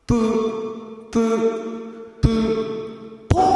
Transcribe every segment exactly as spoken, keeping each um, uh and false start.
ぷー、ぷー、ぷー、ぽー。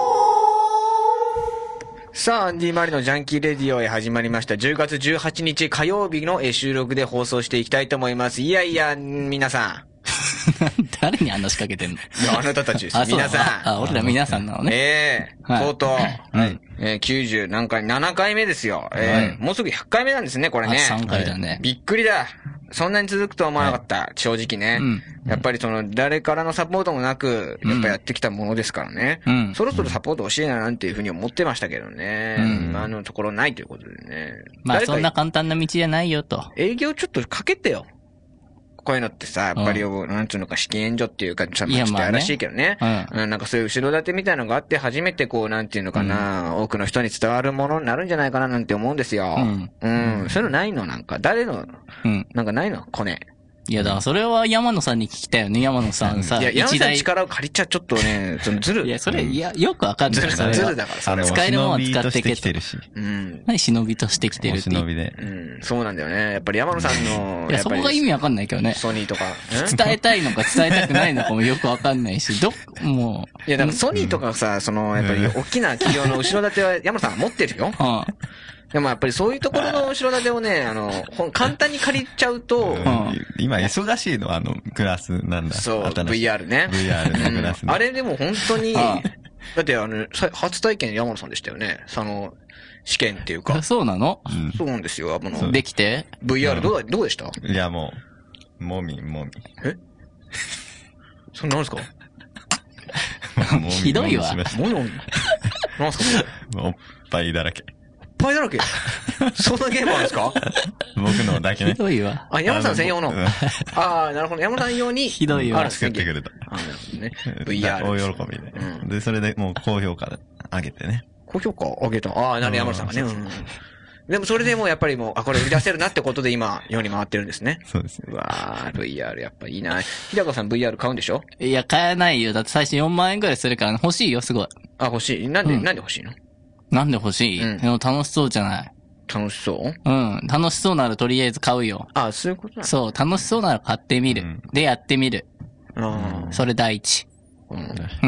さあ、アンディ・マリのジャンキーレディオへ始まりました。じゅうがつじゅうはちにち火曜日の収録で放送していきたいと思います。いやいや、皆さん。 誰にあんな仕掛けてんの？ いや、あなたたちです。 あ、 皆さん。 あ、あ俺ら皆さんなのね。 ええーはい、とうとう、はいえー、きゅうじゅう何回、ななかいめですよ。えーはい、もうすぐひゃっかいめなんですね、これね。 さんかいだね。 びっくりだ。そんなに続くとは思わなかった。はい、正直ね、うん。やっぱりその、誰からのサポートもなく、やっぱやってきたものですからね。うん、そろそろサポート欲しいななんていうふうに思ってましたけどね。うん、今のところないということでね。 まあそんな簡単な道じゃないよと。 営業ちょっとかけてよ。こういうのってさ、やっぱり、うん、なんつうのか、資金援助っていうか、ちょっとやらしいけどね。うん、なんかそういう後ろ盾みたいなのがあって、初めてこう、なんていうのかな、うん、多くの人に伝わるものになるんじゃないかななんて思うんですよ。うん。うん。そういうのないのなんか、誰の、うん。なんかないのコネ。 いや、だからそれは山野さんに聞きたいよね、山野さんさ。 いや、山野さんの力を借りちゃちょっとね、そのずる。 いや、それ、いや、よくわかんない。ずる、 ずるだからさ。 使えるものを使ってきてるし。 うん。何忍びとしてきてるって。 忍びで。 うん。そうなんだよね。やっぱり山野さんの、 いや、そこが意味わかんないけどね。 ソニーとか。 伝えたいのか伝えたくないのかもよくわかんないし、ど、もう。いや、だからソニーとかさ、その、やっぱり大きな企業の後ろ盾は山野さんが持ってるよ。はあでもやっぱりそういうところの後ろ盾をね、あの、簡単に借りちゃうと、うん、 今忙しいのはあの、クラスなんだ。 そう、ブイアール ね。 ブイアール のクラス、 うん。あれでも本当に、だってあの、初体験山野さんでしたよね。その、試験っていうか。 そうなの？ うん、そうなんですよ。あの、 できてブイアール どう、どうでした？ いやもう、もみもみ。 えそれ何ですかひどいわ。 もみもみ。何すかおっぱいだらけ。 いっぱいだらけそんなゲームあるんですか僕のだけね。 ひどいわ。 あ、山田さん専用の。ああ、なるほど。山田さん用に。 ひどいわ。 作ってくれた。 あなるほどね。ブイアール。 大喜びで。うん。で、それでもう高評価上げてね。 高評価上げた。ああ、なる山田さんがね。うん。でもそれでもうやっぱりもう、あ、これ売り出せるなってことで今、世に回ってるんですね。 そうですね。 うわー、ブイアール やっぱいいな。日高さん ブイアール 買うんでしょ？ いや、買えないよ。だって最初よんまんえんくらいするから欲しいよ、すごい。 あ、欲しい。なんで、なんで欲しいの？ なんで欲しい？うん。楽しそうじゃない。 楽しそううん。楽しそうならとりあえず買うよ。 ああ、そういうことなの？ そう。楽しそうなら買ってみる。うん、で、やってみる。 ああ。 それ第一。うん。うん。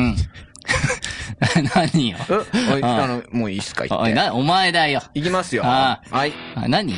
何よ。 え、おい、あの、もういいっすか？ おい、な、お前だよ。 行きますよ。 ああ。はい。 あ、何？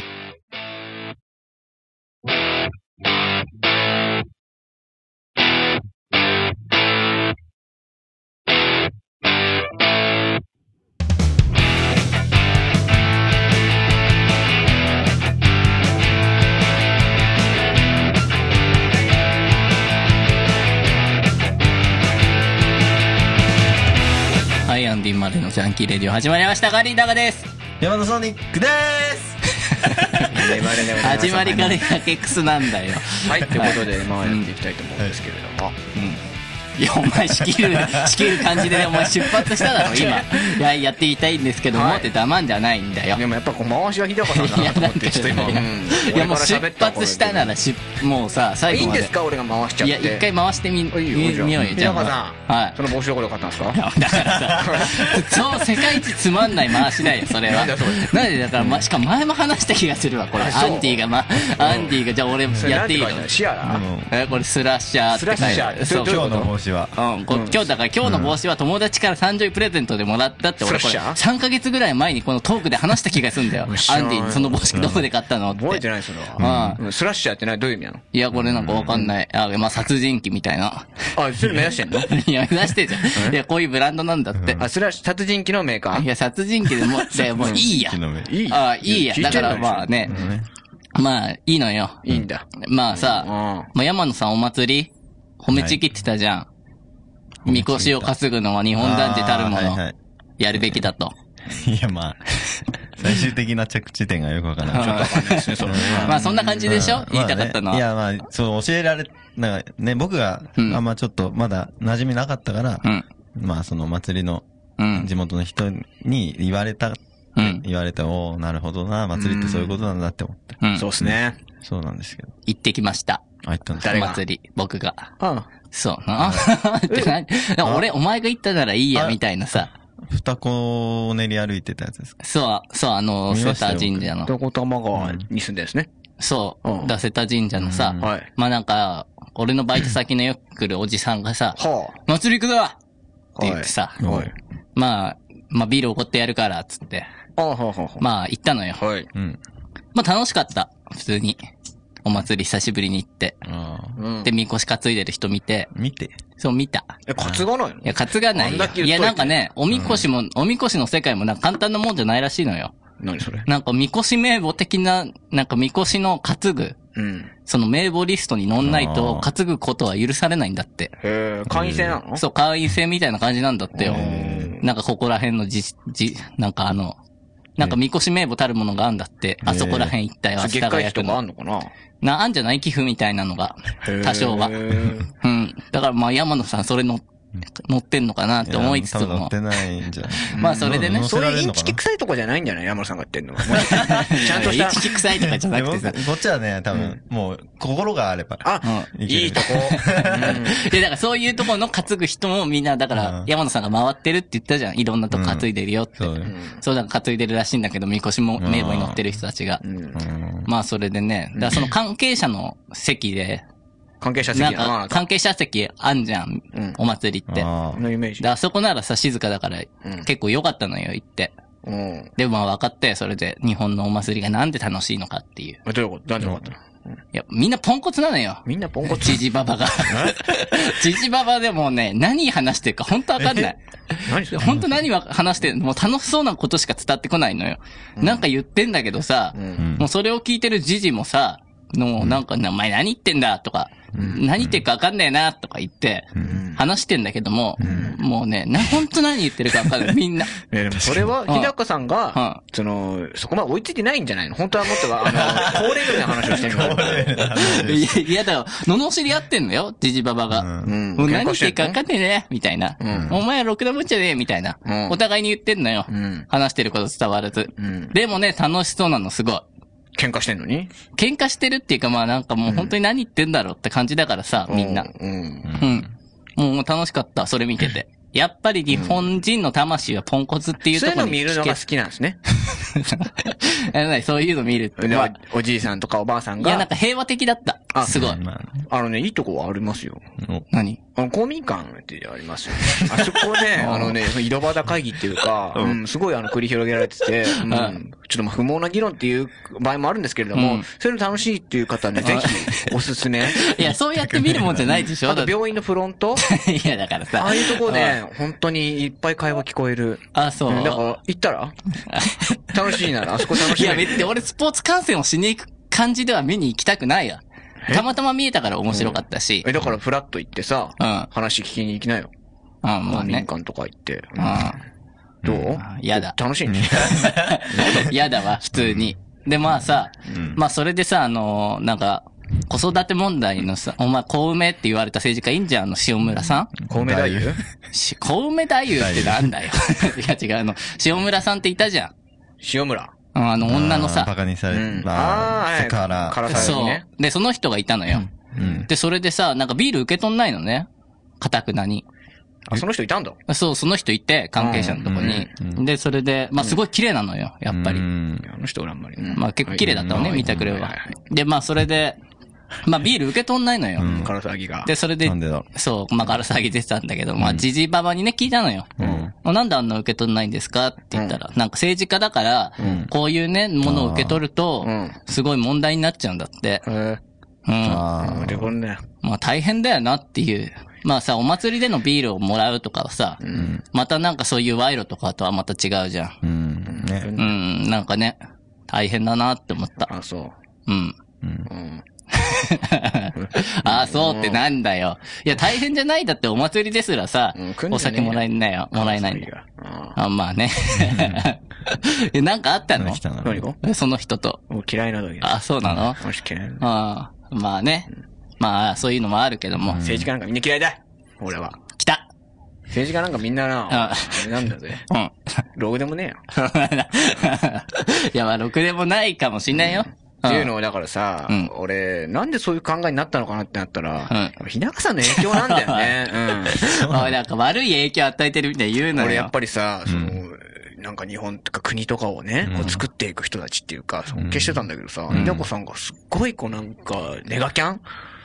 アンディまでのジャンキーレディオ始まりました。ガリーダガです。 山田ソニックでーす。 始まりからやけくすなんだよ。 はい、ということで、まあやっていきたいと思うんですけれども。うん。 いや、お前仕切る、仕切る感じで、お前出発しただろ、今。いや、やっていきたいんですけども、って黙んじゃないんだよ。 でもやっぱこう回しは日高さんだなと思って、ちょっと今。いや、もう出発したなら、もうさ、最後まで。 いいんですか俺が回しちゃって。 いや、一回回してみ、みようよ、 じゃあ。日高さん。はい。その帽子どこで買ったんですか？ だからさ、そう、世界一つまんない回しだよ、それは。なんでだから、しかも前も話した気がするわ、これ。アンディが、ま、アンディが、じゃあ俺やっていいの？ シアラえ、これスラッシャーって書いてある。 そう、今日の帽子は。 うん、今日だから今日の帽子は友達から誕生日プレゼントでもらったって俺これさんかげつぐらい前にこのトークで話した気がするんだよ。アンディにその帽子どこで買ったのって。 覚えてないそれは。うん。スラッシャーって何どういう意味なの？ いやこれなんかわかんない。あ、まあ殺人鬼みたいな。 あ、それ目指してんの？ いや目指してんじゃん。いやこういうブランドなんだって。 あ、スラッシュ殺人鬼のメーカー？ いや殺人鬼でもでもういいや。 いい。 あ、いいや。だからまあね。まあいいのよ。 いいんだ。 まあさ、まあ山野さんお祭り褒めちぎってたじゃん。みこしを担ぐのは日本男児たるもの。やるべきだと。 いや、まあ、最終的な着地点がよくわからない。 ちょっとわかんないですね、それは。 まあ、そんな感じでしょ言いたかったのは。 いや、まあ、そう、教えられ、なんかね、僕が、あんまちょっとまだ馴染みなかったから、まあ、その祭りの、地元の人に言われた、言われて、おー、なるほどな、祭りってそういうことなんだって思って。 そうですね。 そうなんですけど。 行ってきました。 あ、行ったんですか？祭り、僕が。 ああ。 そうな。って何？俺、お前が行ったならいいや、みたいなさ。 二子を練り歩いてたやつですか？ そう、そう、あの、瀬田神社の。 二子玉川に住んでるんですね。 そう、だ瀬田神社のさ、まあなんか、 俺のバイト先のよく来るおじさんがさ、はあ、祭り行くぞって言ってさ、はい、まあ、まあビールおごってやるから、つって。はあはあはあ、まあ行ったのよ。はい。うん。まあ楽しかった。普通に。お祭り久しぶりに行って。うん、で、みこし担いでる人見て。 見てそう、見た。 え、担がないの？ いや、担がないよ。いや、なんかね、おみこしも、うん、おみこしの世界もなんか簡単なもんじゃないらしいのよ。 何それ？ なんか、みこし名簿的な、なんか、みこしの担ぐ。うん。その名簿リストに載んないと、担ぐことは許されないんだって。 へー、会員制なの？ そう、会員制みたいな感じなんだってよ。なんか、ここら辺のじ、じ、なんかあの、なんか、みこし名簿たるものがあんだって。あそこら辺行ったよ、 月会費とかあんのかな？ な、あんじゃない寄付みたいなのが。多少は。うん。だから、まあ、山野さん、それの、乗ってんのかなって思いつつも。 乗ってないんじゃないまあそれでね。 そういうインチキ臭いとこじゃないんじゃない山野さんが言ってんのは。ちゃんとした。 インチキ臭いとかじゃなくてさ。 こっちはね、多分、もう、心があれば。 あ、いいとこ。 で、だからそういうとこの担ぐ人もみんな、だから、山野さんが回ってるって言ったじゃん。いろんなとこ担いでるよって。そうだから担いでるらしいんだけど、みこしも名簿に乗ってる人たちが。まあそれでね、だからその関係者の席で、 関係者席なんか、関係者席あんじゃん。うん、お祭りって。あのイメージ。 で、あそこならさ、静かだから、結構良かったのよ、行って。うん、で、まあ分かって、それで、日本のお祭りがなんで楽しいのかっていう。 どういうことなんで分かったの？ いや、みんなポンコツなのよ。 みんなポンコツ？ ジジババが。ジジババでもね、何話してるか本当わかんない。 何それ？ 本当何話してるの？もう楽しそうなことしか伝ってこないのよ。うん、なんか言ってんだけどさ、うん、もうそれを聞いてるジジもさ、の、なんか、お前何言ってんだとか、うん、何言ってるかわかんねえなとか言って、話してんだけども、うん、もうね、な、ほんと何言ってるかわかんない、みんな。 え、でもそれは、日高さんが、その、そこまで追いついてないんじゃないの？本当はもっとは、あの、高レベルな話をしてるの。 いや、いやだよ、罵り合ってんのよ、ジジババが。うん、もう何言ってるかわかんねえね、みたいな。うん、お前ろくなもんじゃねえ、みたいな、うん。お互いに言ってんのよ。うん、話してること伝わらず。うん、でもね、楽しそうなの、すごい。 喧嘩してんのに？ 喧嘩してるっていうかまあなんかもう本当に何言ってんだろうって感じだからさ、うん、みんな。うん。うん。もう楽しかった、それ見てて。やっぱり日本人の魂はポンコツっていうところに。 そういうの見るのが好きなんですね。 そういうの見るって。 お, おじいさんとかおばあさんが。 いや、なんか平和的だった。あ、すごい。 あのね、いいとこはありますよ。 何？ あの、公民館ってありますよ。あそこね、あのね、井戸端会議っていうか、うん、すごいあの、繰り広げられてて、うん、ちょっとまあ不毛な議論っていう場合もあるんですけれども、うん、そういうの楽しいっていう方ね、ぜひ、おすすめ。 いや、そうやって見るもんじゃないでしょ？ あと病院のフロントいや、だからさ。 ああいうとこね、本当にいっぱい会話聞こえる。 あ、そう。 だから、行ったら楽しいなら、あそこ楽しい。 いや、別に俺スポーツ観戦をしに行く感じでは見に行きたくないや。たまたま見えたから面白かったし。 え、だからフラッと行ってさ、うん、話聞きに行きなよ。 うん、まあね。 民間とか行って。うん、どう？ やだ。 楽しいね。 やだわ、普通に。で、まあさ、うん、まあそれでさ、あのー、なんか、子育て問題のさ、お前、小梅って言われた政治家いいんじゃん、あの、塩村さん？ 小梅太夫？ 小梅太夫ってなんだよ。いや違う、あの、塩村さんっていたじゃん。 塩村。 あの、女のさ。 バカにされて、うん、 ああ、 から。 からされてね。 そう。で、その人がいたのよ。うん、で、それでさ、なんかビール受け取んないのね。かたくなに。 あ、その人いたんだ。 そう、その人いて、関係者のとこに。うんうん、で、それで、まあ、すごい綺麗なのよ、やっぱり。うん、 あの人俺あんまり。 まあ、結構綺麗だったのね、見てくれは。で、まあ、それで、まあ、ビール受け取んないのよ。 カラサギが。 で、それで、そう、まあ、カラサギ出てたんだけど、まあ、ジジババにね、聞いたのよ。うん。なんであんな受け取んないんですかって言ったら、なんか政治家だから、こういうね、ものを受け取ると、すごい問題になっちゃうんだって。へえ。うん。ああ、まあ、大変だよなっていう。まあさ、お祭りでのビールをもらうとかはさ、またなんかそういう賄賂とかとはまた違うじゃん。うん。ね。うん、なんかね、大変だなって思った。 あ、そう。 うん。うん。ああ、そうってなんだよ。いや、大変じゃない。だってお祭りですらさ、うん、お酒もらえないよ。もらえないんだよ。ああ、まあね。え、なんかあったの？ 何が？ その人と。 嫌いなだけ。 あ、そうなの？ もし嫌いな。 ああ、まあね。まあ、そういうのもあるけども。 政治家なんかみんな嫌いだ。俺は。 来た。 政治家なんかみんなな、あれなんだぜ。うん。ろくでもねえよ。 いや、まあ、ろくでもないかもしんないよ。 っていうのを、だからさ、うん、俺、なんでそういう考えになったのかなってなったら、うん、日高さんの影響なんだよね。 うん。おい、なんか悪い影響与えてるみたいに言うのよ。 俺やっぱりさ、その、うん、なんか日本とか国とかをね、こう作っていく人たちっていうか、尊敬してたんだけどさ、日高さんがすっごいこうなんか、ネガキャン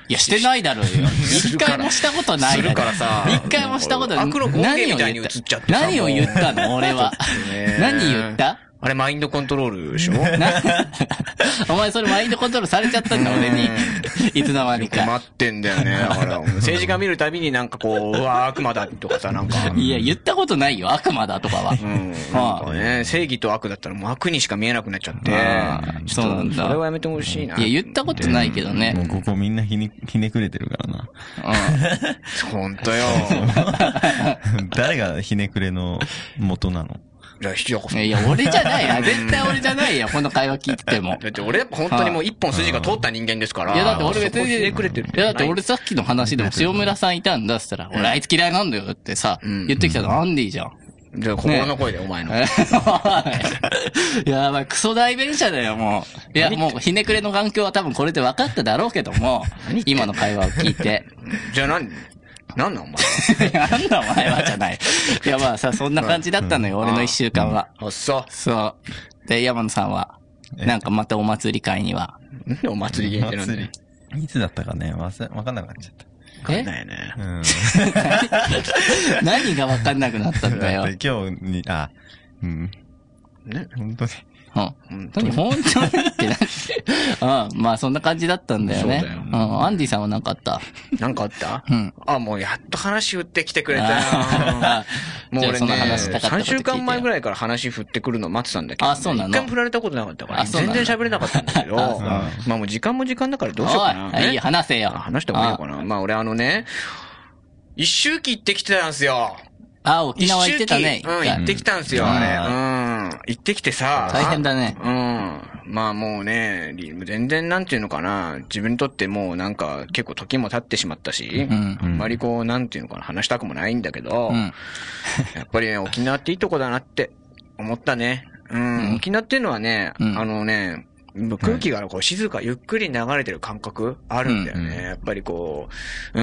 いや、してないだろうよ。一回もしたことない。 するからさ。 一回もしたことない。 悪の根源みたいに映っちゃってさ。 何を言ったの俺は。何言ったあれマインドコントロールでしょお前それマインドコントロールされちゃったんだ、俺に。いつの間にか。 待ってんだよね。だから政治家見るたびになんかこう、うわ、悪魔だとかさ、なんか。 いや、言ったことないよ、悪魔だとかは。 うん。なんかね、正義と悪だったらもう悪にしか見えなくなっちゃって。 そうなんだ。 それはやめてほしいな。 いや、言ったことないけどね。 もうここみんなひね、ひねくれてるからな。 うん。ほんとよ。 誰がひねくれの元なの？ いや、ひじやこさん。 いや、俺じゃないよ。絶対俺じゃないよ。この会話聞いてても。 だって俺、本当にもう一本筋が通った人間ですから。 いや、だって俺別に、 ひねくれてる。 いや、だって俺さっきの話でも塩村さんいたんだっつったら、俺あいつ嫌いなんだよってさ、言ってきたのアンディじゃん。 じゃあ、心の声で、お前の。 いや、まあ、クソ大弁者だよ、もう。いや、もう、ひねくれの環境は多分これで分かっただろうけども、今の会話を聞いて。 じゃあ何なんなんお前は。なんだお前はじゃない。いや、まあさ、そんな感じだったのよ、俺の一週間は。 あ、そう。 そう。で、山野さんは、なんかまたお祭り会には。 お祭り限定なんだよ。 いつだったかね、わせ、わかんなくなっちゃった。 わかんないね。うん。 何がわかんなくなったんだよ。 今日に、あ、うん。 ね、 本当に。 うん。本当に本当にってなって。うん。まあそんな感じだったんだよね。そうだよ。うん。アンディさんは何かあった？ 何かあった？ うん。 あ、もうやっと話振ってきてくれたよ。もう俺ね、さんしゅうかんまえぐらいから話振ってくるの待ってたんだけど。 あ、そうなの？ 一回も振られたことなかったから。全然喋れなかったんだけど。まあもう時間も時間だからどうしようかな。 いい、話せよ。 話した方がいいのかな。まあ俺あのね、一周期行ってきてたんすよ。 あ、沖縄行ってたね。 うん、行ってきたんすよ、あれ。うん。行ってきてさ。 大変だね。 うん。まあもうね、全然なんていうのかな、自分にとってもうなんか結構時も経ってしまったし、うん、あんまりこうなんていうのかな、話したくもないんだけど、うん、やっぱりね、沖縄っていいとこだなって思ったね。うん。うん、沖縄っていうのはね、うん、あのね、空気がこう静か、ゆっくり流れてる感覚あるんだよね。うんうん、やっぱりこう、うん、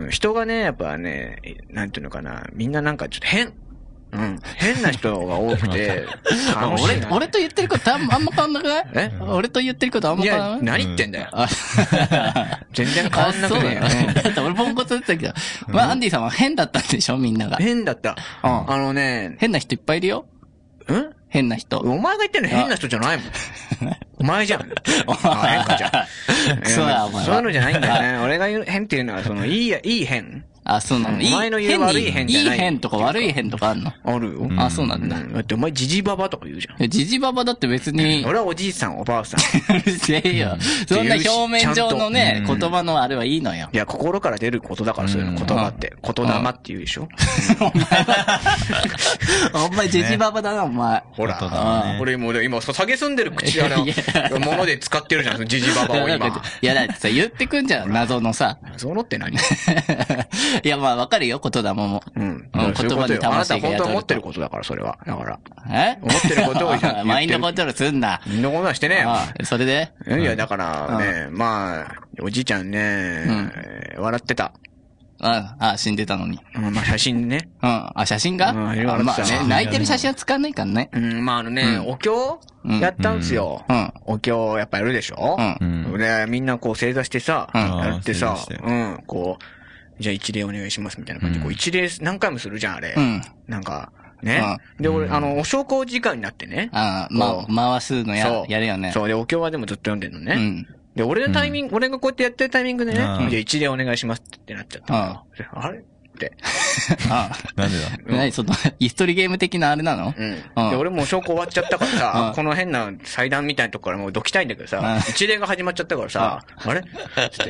人がね、やっぱね、なんていうのかな、みんななんかちょっと変。うん。変な人が多くて、 俺、俺と言ってることあんま変わんなくないえ俺と言ってることあんま変わんないいや、何言ってんだよ。全然変わんなくねえよ。 だって俺ポンコツだったけど。まあ、アンディさんは変だったんでしょみんなが。 変だった。あのね。 変な人いっぱいいるよ。 ん変な人。 お前が言ってるの変な人じゃないもん。お前じゃん。あ、変かじゃん。 そうや、お前。 そういうのじゃないんだよね。俺が言う変っていうのは、その、いいや、いい変。 あ、そうなの。 お前の言う悪い変じゃない。 いい変とか悪い変とかあんの？ あるよ。 あ、そうなんだ。 だってお前ジジババとか言うじゃん。 ジジババだって別に。 俺はおじいさん、おばあさん。 うるせえよ。そんな表面上のね、言葉のあれはいいのよ。 いや、心から出ることだから、そういうの言葉って。言霊って言うでしょ。 お前は、お前ジジババだな、お前。 ほら。俺もう今、下げすんでる口あの、もので使ってるじゃん、ジジババを今。 いや、だってさ、言ってくんじゃん、謎のさ。 謎のって何？ いや、まあ、わかるよ、言霊も。 うん。 言葉に魂が宿る。 あなた本当は思ってることだから、それは。だから。 え思ってることをじゃマインドコントロールすんな。 マインドコントロールしてねえ。それでいや、だからね、まあ、おじいちゃんね、笑ってた。 ああ、死んでたのに。 まあ、写真ね。 うん。あ、写真がうん、まあね、泣いてる写真は使わないからね。 うん、まああのね、お経やったんすよ。うん。お経やっぱやるでしょうん。で、みんなこう正座してさ、やってさ、うん、こう、じゃあ一礼お願いしますみたいな感じで、こう一礼何回もするじゃん、あれ。うん。なんか、ね。で、俺、あの、お焼香時間になってね。 ああ、ま、回すのや、やるよね。 そう。で、お経はでもずっと読んでるのね。うん。で、俺のタイミング、俺がこうやってやってるタイミングでね、じゃあ一礼お願いしますってなっちゃった。あれって。 ああ。なんでだ何その、イストリゲーム的なあれなのうん。で、俺もお焼香終わっちゃったからさ、この変な祭壇みたいなとこからもうどきたいんだけどさ、一礼が始まっちゃったからさ、あれって、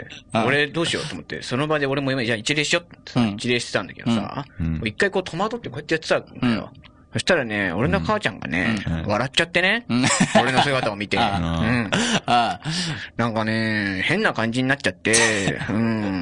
俺どうしようと思って、その場で俺も今、じゃあ一礼しようって一礼してたんだけどさ、一回こう戸惑ってこうやってやってたんだよ。そしたらね、俺の母ちゃんがね、笑っちゃってね、俺の姿を見て、うん。なんかね、変な感じになっちゃって、うん。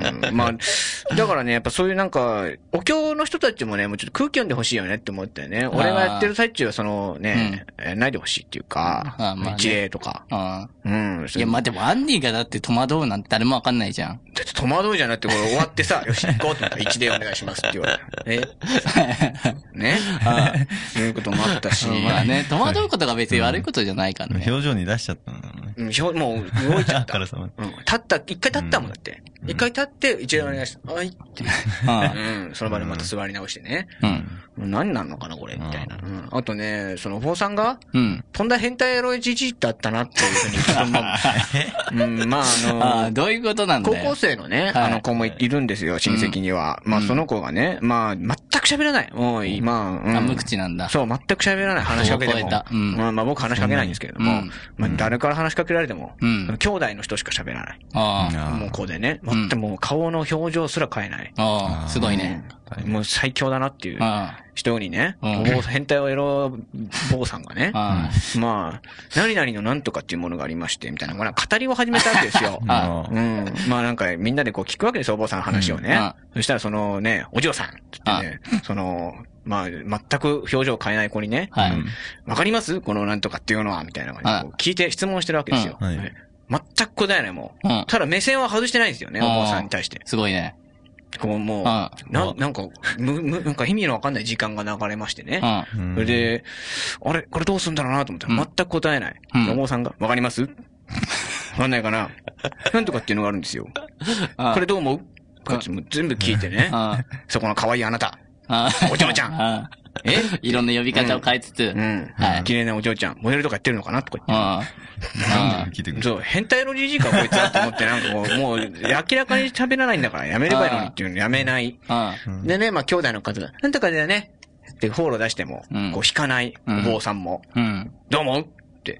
まあ、だからね、やっぱそういうなんか、お経の人たちもね、もうちょっと空気読んでほしいよねって思ったよね。俺がやってる最中はそのね、ないでほしいっていうか、一礼とか。うん。 いや、まあでもアンディがだって戸惑うなんて誰もわかんないじゃん。 だって戸惑うじゃなくて、これ終わってさ、よし、行こうって言ったら一礼お願いしますって言われる。えねそういうこともあったし。 まあね、戸惑うことが別に悪いことじゃないからね。 表情に出しちゃったのね。 うん、もう動いちゃった。うん。立った、一回立ったもんだって。一回立って、一度お願いして、はいって。うん。その場でまた座り直してね。うん。何なんのかな、これ、みたいな。うん。あとね、そのお坊さんが、うん。とんだ変態エロいじじだったなっていうふうに、うん、まあ、あの、 あどういうことなんだよ。 高校生のね、あの子もいるんですよ、親戚には。まあ、その子がね、まあ、全く喋らない。もう、今、 あ、無口なんだ。 そう、全く喋らない。話しかけても。うん。まあ、まあ、僕話しかけないんですけれども、まあ、誰から話しかけられても、うん。兄弟の人しか喋らない。ああ。もう子でね、全くもう顔の表情すら変えない。 ああ、すごいね。 もう最強だなっていう人にね、変態エロ坊さんがね、まあ、何々のなんとかっていうものがありまして、みたいな、まあ、語りを始めたわけですよ。うん。まあなんかみんなでこう聞くわけですよ、お坊さんの話をね。そしたらそのね、お嬢さんってね、その、まあ、全く表情を変えない子にね、わかりますこのなんとかっていうのはみたいな感じで聞いて質問してるわけですよ。全く答えないもん。ただ目線は外してないんですよね、お坊さんに対して。 すごいね。 こうもう、な、なんか、む、む、なんか意味のわかんない時間が流れましてね。それで、あれこれどうすんだろうなと思ったら全く答えない。お坊さんが、わかります？わかんないかななんとかっていうのがあるんですよ。これどう思う？こっちも全部聞いてね。そこの可愛いあなた。お嬢ちゃん。 えいろんな呼び方を変えつつ。うん。 はい。綺麗なお嬢ちゃん。モデルとかやってるのかなとか言って。聞いてくる。そう、変態のじじいかこいつだと思って、なんかもう、もう、明らかに喋らないんだからやめればいいのにっていうのやめない。でね、まあ兄弟の方が、なんとかだよね。ってフォロー出しても、こう引かないお坊さんも。どう思うって。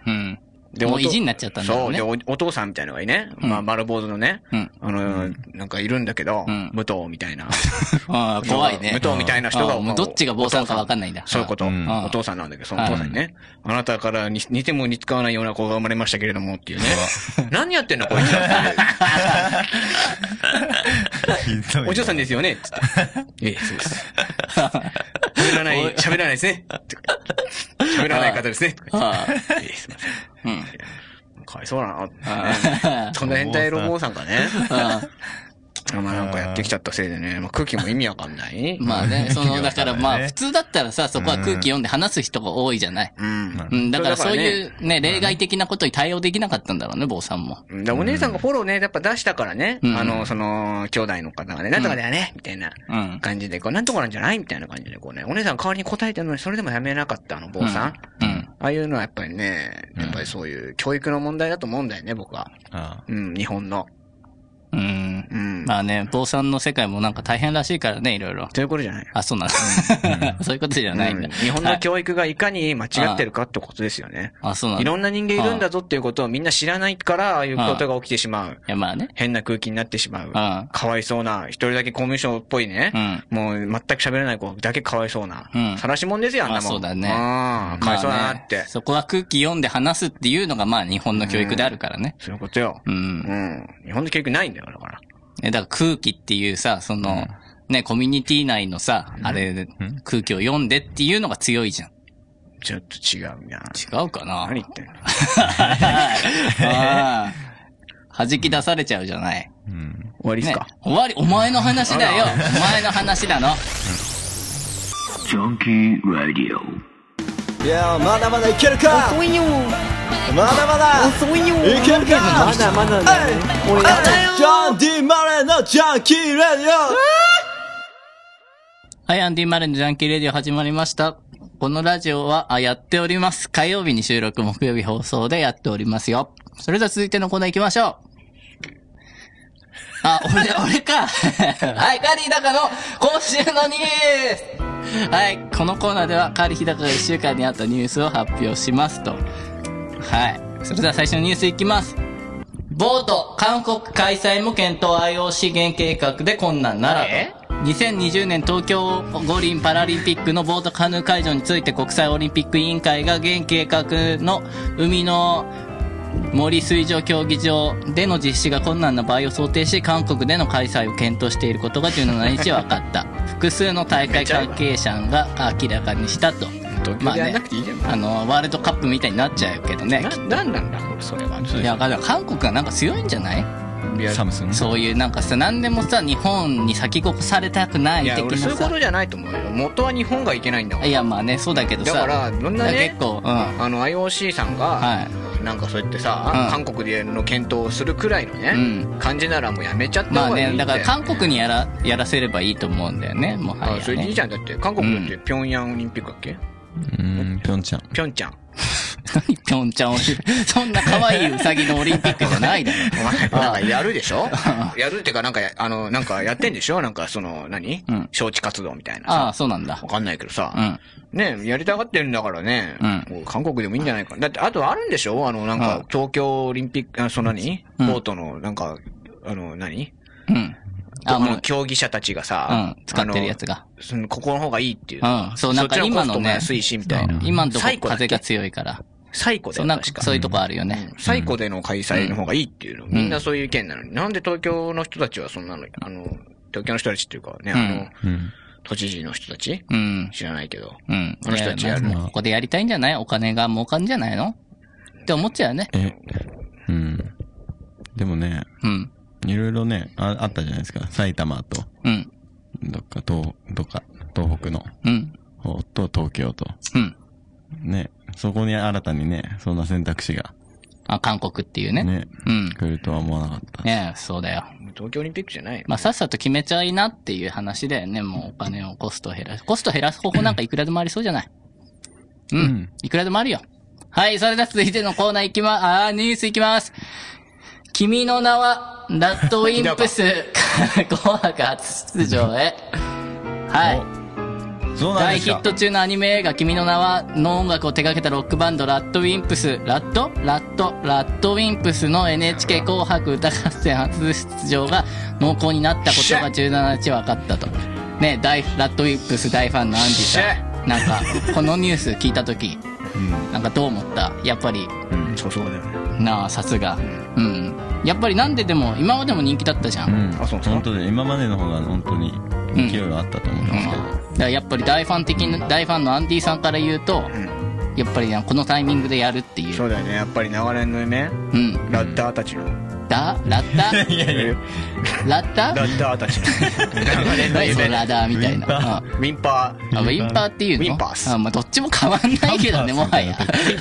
で、もう意地になっちゃったんだよね。 そう、で、お父さんみたいなのがいね、まあ、丸坊主のね、あの、なんかいるんだけど、武藤みたいな。 ああ、怖いね。 武藤みたいな人が、 もうどっちが坊さんかわかんないんだ。 そういうこと。お父さんなんだけど、そのお父さんにね、あなたから似ても似つかわないような子が生まれましたけれどもっていうね。何やってんのこいつお嬢さんですよねつって。ええ、そうです。喋らない、喋らないですね。喋らない方ですね。ええ、すいません。うん。かわいそうだなってね。そんな変態ロボさんがね。まあなんかやってきちゃったせいでね、まあ空気も意味わかんない。 まあね、その、だからまあ普通だったらさ、そこは空気読んで話す人が多いじゃない。うん。うん、だからそういうね、例外的なことに対応できなかったんだろうね、坊さんも。 お姉さんがフォローね、やっぱ出したからね、あの、その、兄弟の方がね、なんとかだよね、みたいな感じで、こう、なんとかなんじゃないみたいな感じで、こうね、お姉さん代わりに答えてるのに、それでもやめなかったあの坊さん。うん。ああいうのはやっぱりね、やっぱりそういう教育の問題だと思うんだよね、僕は。うん、日本の。 うん。うん。まあね、坊さんの世界もなんか大変らしいからね、いろいろ。 そういうことじゃない。 あ、そうなんだ。そういうことじゃないんだ。 日本の教育がいかに間違ってるかってことですよね。 あ、そうなんだ。 いろんな人間いるんだぞっていうことをみんな知らないから、ああいうことが起きてしまう。 いや、まあね。 変な空気になってしまう。かわいそうな、一人だけ公務省っぽいね。もう全く喋れない子だけかわいそうな。晒しもんですよ、あんなもん。 そうだね。 ああ、かわいそうだなって。 そこは空気読んで話すっていうのがまあ日本の教育であるからね。 そういうことよ。うん。うん。日本の教育ないんだよ、だから。 え、だから空気っていうさ、その、うん、ね、コミュニティ内のさ、うん、あれ、うん、空気を読んでっていうのが強いじゃん。 ちょっと違うな。 違うかな何言ってんのああ。弾き出されちゃうじゃない。 うん、終わりっすか、ね、 終わり、お前の話だよ。お前の話だの。 ジャンキーラディオ。いやまだまだいけるか。 遅いよ。 まだまだ遅いよ。 いけるか。 まだまだだね。 俺やだよ。ジャンディマレーのジャンキーラディオ。 はい、アンディマレーのジャンキーラディオ始まりました。このラジオは、あ、やっております。火曜日に収録、木曜日放送でやっておりますよ。それでは続いてのコーナー行きましょう。あ、俺、俺か。はい、カーリーダカの今週のニュース。はい、このコーナーではカーリーダカがいっしゅうかんにあったニュースを発表しますと。はい。それでは最初のニュースいきます。ボート、韓国開催も検討 アイオーシー 現計画で困難ならと。にせんにじゅうねん東京五輪パラリンピックのボートカヌー会場について国際オリンピック委員会が現計画の海の森水上競技場での実施が困難な場合を想定し、韓国での開催を検討していることがじゅうしちにち分かった。複数の大会関係者が明らかにしたと。 まあね、 あの、ワールドカップみたいになっちゃうけどね。 な、なんなんだそれは。 いや、だから韓国はなんか強いんじゃない？ サムスンそういうなんかさ、何でもさ、日本に先越されたくない的なさ。いや、 俺そういうことじゃないと思うよ。元は日本がいけないんだから。 いや、まあね、そうだけどさ。 だから、どんなね、 結構、うん。 あの、アイオーシー さんが、はい。 なんかそうやってさ、韓国での検討をするくらいのね、感じならもうやめちゃった方がいいんだよ。 まあね、だから韓国にやら、やらせればいいと思うんだよね、もはや、ね。 あ、それでいいじゃん。だって、韓国だってピョンヤンオリンピックだっけ？ うん、ピョンチャン。 ピョンチャン。 何ピョンチャンオリンピック。そんな可愛いウサギのオリンピックじゃないだろ。 お前、なんかやるでしょやるってか、なんか、あの、なんかやってんでしょなんかその、何、うん、招致活動みたいなさ。 ああ、そうなんだ。 わかんないけどさ。うん。ね、やりたがってるんだからね。うん。韓国でもいいんじゃないか。だって、あとあるんでしょあの、なんか、東京オリンピック、あその何ボートの、なんか、あの、何うん。あの、競技者たちがさ、 うん、使ってるやつが。 その、ここの方がいいっていう。 うん。そう、なんか今のね、 推進みたいな。 今のとこ風が強いから。 最古でそう、なんかそういうとこあるよね。 最古での開催の方がいいっていうの。みんなそういう意見なのに。なんで東京の人たちはそんなの、あの、東京の人たちっていうかね、あの、都知事の人たちうん。知らないけど。うん。あの人たちやるの。 ここでやりたいんじゃないお金が儲かんじゃないのって思っちゃうよね。え、 うん。でもね、うん。いろいろね、あ、あったじゃないですか。埼玉と。うん。どっか、東、どっか、東北の。うん。方と東京と。うん。ね。そこに新たにね、そんな選択肢が。 あ、韓国っていうね。ね。 うん。来るとは思わなかった。 ねえ、そうだよ。 東京オリンピックじゃないよ。 まあ、さっさと決めちゃいなっていう話だよね。もうお金をコスト減らす。コスト減らす方法なんかいくらでもありそうじゃない。うん。うん、いくらでもあるよ。はい、それでは続いてのコーナーいきま、あー、ニュースいきます。君の名は、ラッドウィンプス、紅白初出場へ。はい。大ヒット中のアニメ映画君の名はの音楽を手掛けたロックバンドラッドウィンプス、ラッドラッドラッドウィンプスの エヌエイチケー 紅白歌合戦初出場が濃厚になったことがじゅうしちにち分かったと。ね、大、ラッドウィンプス大ファンのアンディさん。なんか、このニュース聞いたとき、うん、なんかどう思った？やっぱり。 うん、そうそうだよね。 なあ、さすが。うん。やっぱりなんででも、今までも人気だったじゃん。 うん、あ、そうそう。本当に、今までの方が本当に勢いがあったと思うんですけど。うんうん、だからやっぱり大ファン的な、大ファンのアンディさんから言うと、うん、やっぱりこのタイミングでやるっていう。 そうだよね。やっぱり長年の夢、うん、ラッターたちの。 だラッタいやいやラッタラッターたちの。長年の夢。 ラダーみたいな。 ウィンパー。 あ、ウィンパーっていうの？ ウィンパース。 あ、まあ、どっちも変わんないけどね、もはや。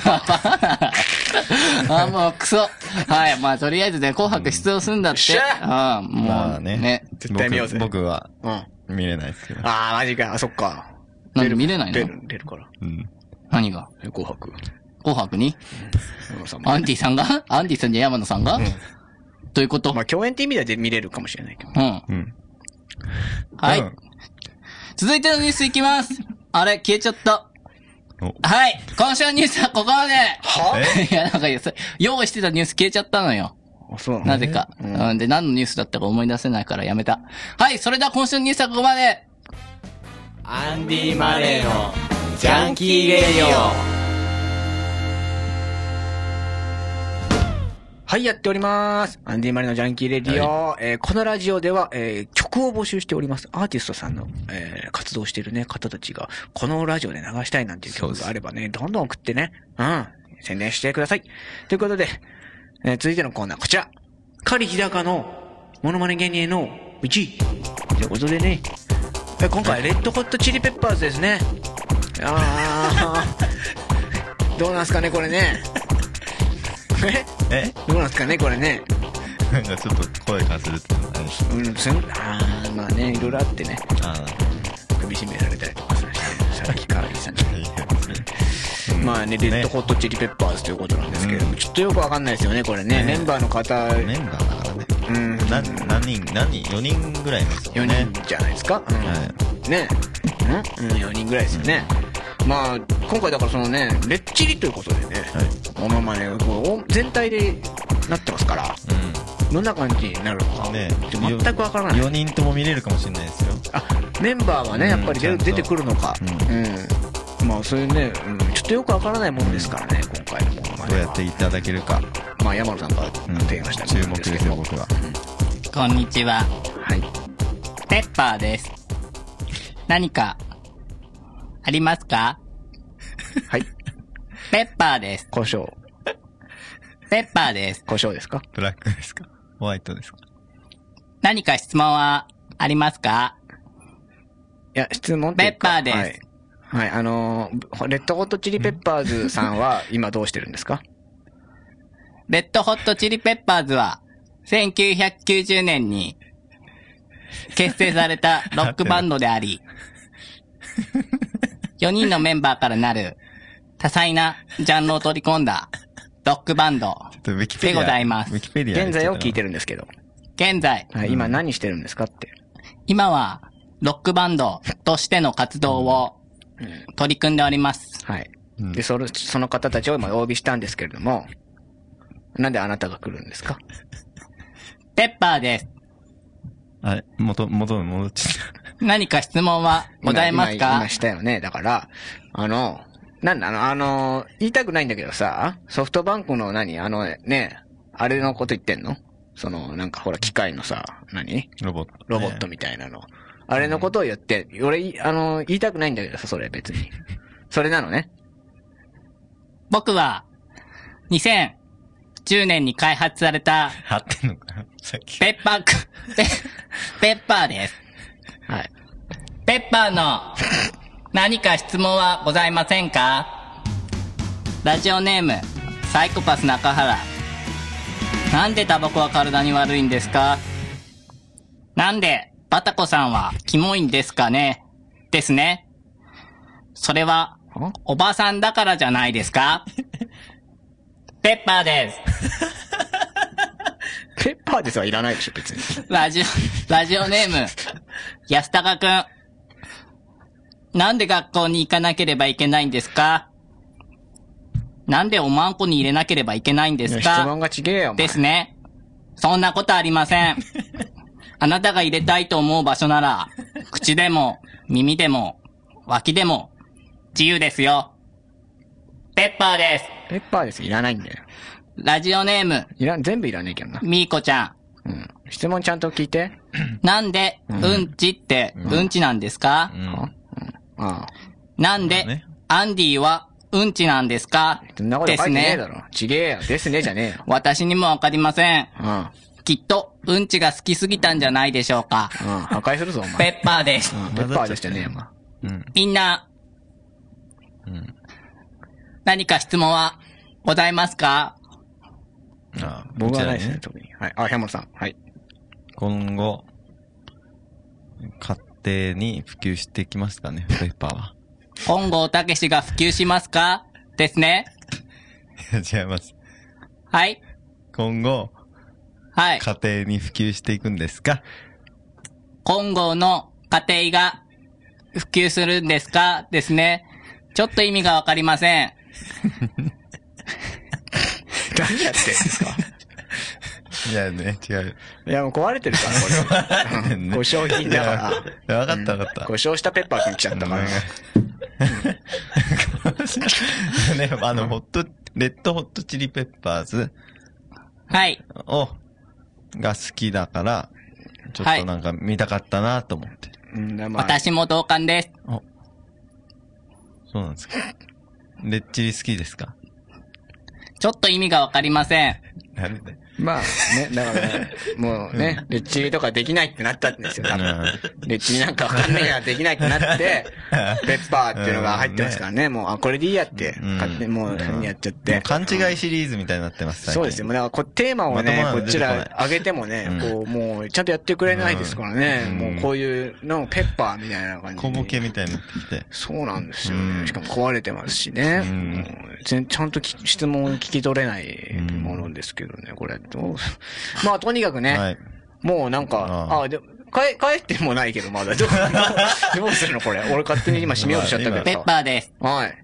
あ、もうクソ。はい、まあ、とりあえずね、紅白出場するんだって。あ、もう、まあね。ね。 絶対見ようぜ。 僕は、うん。見れないですけど。 ああ、マジか。あ、そっか。 なんで見れないの？ 出る、出るから。うん。 何が？ 紅白。 紅白にアンディさんがアンディさんじゃ山野さんがどういうこと？ まあ、共演って意味で見れるかもしれないけど。うん。うん。 はい。続いてのニュースいきます。あれ、消えちゃった。はい。今週のニュースはここまで。はいや、なんか、用意してたニュース消えちゃったのよ。 そうなの？ なぜか。うん。で、何のニュースだったか思い出せないからやめた。はい。それでは今週のニュースはここまで。 アンディ・マレーのジャンキー・レディオ。 はい、やっております。アンディ・マレーのジャンキー・レディオ。はい、えー、このラジオでは、えー、曲を募集しております。アーティストさんの、えー、活動しているね、方たちが、このラジオで流したいなんていう曲があればね、どんどん送ってね、うん、宣伝してください。ということで、えー、続いてのコーナー、こちら。狩日高のモノマネ芸人へのいちい。ということでね、えー、今回、レッドホットチリペッパーズですね。あー、どうなんすかね、これね。ええどうなんすかねこれね。 なんかちょっと声かするってのはね。うん、すん、あー、まあね、いろいろあってね。あー。首絞められたりとかさして、さっきカーリーさんじゃないですか。まあね、レッドホットチリペッパーズということなんですけれども、ちょっとよくわかんないですよね、これね。メンバーの方。 メンバーだからね。うん。何、何人、何人、よにんぐらいですよね。よにんじゃないですか。うん。ね。うん、よにんぐらいですよね。まあ、今回だからそのね、レッチリということでね、モノマネが全体でなってますから、うん、どんな感じになるのか、ね、全くわからない。 よにんとも見れるかもしれないですよ。 あ、メンバーはね、やっぱり出てくるのか。うん。うん、まあ、そういうね、うん、ちょっとよくわからないもんですからね、今回のモノマネ。 どうやっていただけるか。 まあ、山野さんが提案した注目ですよ、僕は。 うん、こんにちは。はい。ペッパーです。何か、ありますか？ はい。 ペッパーです。 胡椒。 ペッパーです。 胡椒ですか？ ブラックですか？ホワイトですか？ 何か質問はありますか？ いや、質問っていうか。 ペッパーです。はい。 はい、あのー、レッドホットチリペッパーズさんは今どうしてるんですか？ レッドホットチリペッパーズは、せんきゅうひゃくきゅうじゅうねんに結成されたロックバンドであり、よにんのメンバーからなる多彩なジャンルを取り込んだロックバンドでございます。 現在を聞いてるんですけど。 現在。 はい、今何してるんですかって。 今は、ロックバンドとしての活動を取り組んでおります。 はい。で、その、その方たちを今お呼びしたんですけれども、なんであなたが来るんですか？ ペッパーです。 あれ、元、元に戻っちゃった。 何か質問はございますか？ 今、今したよね。だから、あの、なんだ、あの、あの、言いたくないんだけどさ、ソフトバンクの何あのね、あれのこと言ってんの？その、なんかほら、機械のさ、何？ ロボット、ね。 ロボットみたいなの。あれのことを言って、うん、俺、あの、言いたくないんだけどさ、それ別に。それなのね。 僕は、にせんじゅうねんに開発された、 貼ってんのかなさっき。 ペッパー、ペ、ペッパーです。 はい。 ペッパーの、何か質問はございませんか？ラジオネーム、サイコパス中原。なんでタバコは体に悪いんですか？なんで、バタコさんはキモいんですかね？ですね。それは、おばさんだからじゃないですか？ペッパーです。 ペッパーですはいらないでしょ、別に。 ラジオ、ラジオネーム、安高くん。なんで学校に行かなければいけないんですか？なんでおまんこに入れなければいけないんですか？ 質問がちげえよ、お前。 ですね。そんなことありません。あなたが入れたいと思う場所なら、口でも、耳でも、脇でも、自由ですよ。ペッパーです。 ペッパーです。いらないんだよ。 ラジオネーム。 いらん、全部いらねえけどな。 みーこちゃん。うん。質問ちゃんと聞いて。 なんで、うんちって、うんちなんですか？うんああなんで、アンディは、うんちなんですか？ そんなこと書いてねえだろ。ちげえよ。ですねじゃねえよ。 私にもわかりません。 うん。 きっと、うんちが好きすぎたんじゃないでしょうか。 うん。破壊するぞ、お前。 ペッパーです。 うん。ペッパーですじゃねえよ、お前。 うん。 みんな、 うん。 何か質問は、ございますか？ ああ、 僕はないですね、特に。はい。あ、山本さん。はい。 今後、家庭に普及していきますかね、ペッパーは。 本郷たけしが普及しますか？ですね。 いや、違います。 はい。 今後、 はい。 家庭に普及していくんですか？ 本郷の家庭が普及するんですか？ですね。ちょっと意味がわかりません。 何やってんですか？ いやね、違う。 いや、もう壊れてるから、これ。故障品だから。 わかったわかった。 故障したペッパーくん来ちゃったから。ね、 あの、ホット、レッドホットチリペッパーズ。 はい。 を、が好きだから、ちょっとなんか見たかったなと思って。 はい、私も同感です。 お、そうなんですか。レッチリ好きですか？ ちょっと意味がわかりません。 なんで？ まあね、だからね、もうね、レッチリとかできないってなったんですよ、多分。レッチリなんかわかんねえや、できないってなって、ペッパーっていうのが入ってますからね、もう、あ、これでいいやって、勝手にもうやっちゃって。 勘違いシリーズみたいになってます、 そうですよ。だからこテーマをね、こちら上げてもね、こう、もう、ちゃんとやってくれないですからね、もうこういうのペッパーみたいな感じで。 小ボケみたいになってきて。 そうなんですよね。しかも壊れてますしね。ちゃんと質問を聞き取れないものですけどね、これ。まあ、とにかくね、はい、もうなんか、ああ、で、帰、帰ってもないけど、まだ。どう、どうするのこれ。俺勝手に今締めようとしちゃったけど。 ペッパーです。 はい。 うん。